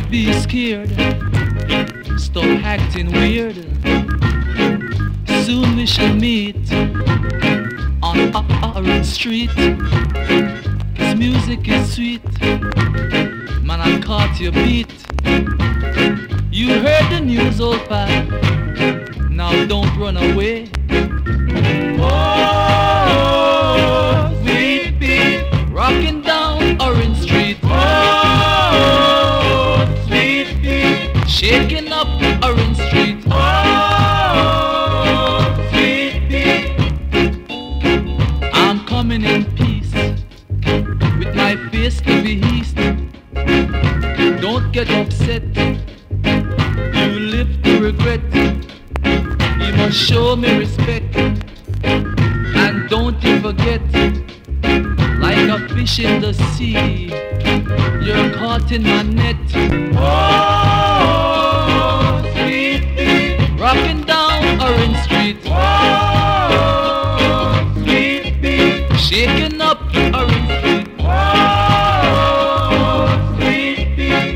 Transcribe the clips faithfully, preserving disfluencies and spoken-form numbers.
be scared, stop acting weird. Soon we shall meet on Orange Street. This music is sweet, man, I caught your beat. You heard the news, old pal, now don't run away. Oh, sweet beat, rocking down Orange Street. Oh, sweet beat, shaking up Orange Street. Oh, sweet beat, I'm coming in peace with my face to the east. Don't get upset, you live to regret. You must show me respect, and don't you forget, like a fish in the sea, you're caught in my net. Oh, sweet beat, rocking down Orange Street. Oh, sweet beat, shaking up Orange Street. Oh, sweet beat.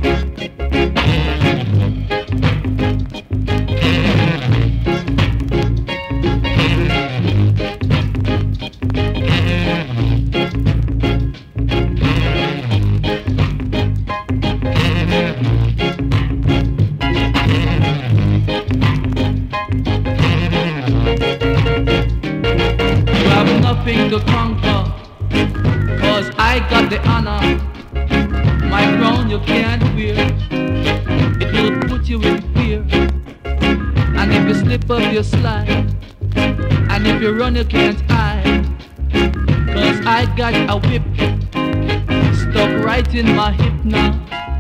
Nothing to conquer, cause I got the honor. My crown you can't wear, it will put you in fear. And if you slip up you slide, and if you run you can't hide, cause I got a whip stuck right in my hip now.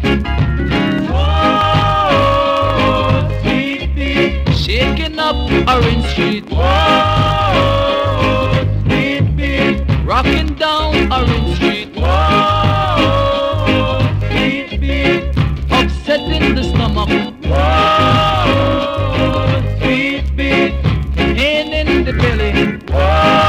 Whoa, sweet beat, shaking up Orange Street. Whoa, rocking down Orange Street. Whoa, sweet beat, upsetting the stomach. Whoa, sweet beat, pain in the belly. Whoa.